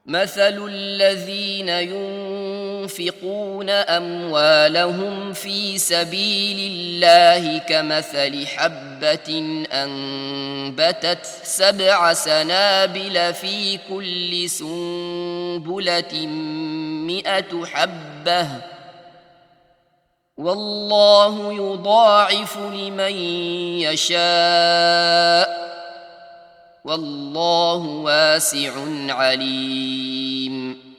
مثل الذين ينفقون أموالهم في سبيل الله كمثل حبة أنبتت 7 سنابل في كل سنبلة 100 حبة والله يضاعف لمن يشاء والله واسع عليم.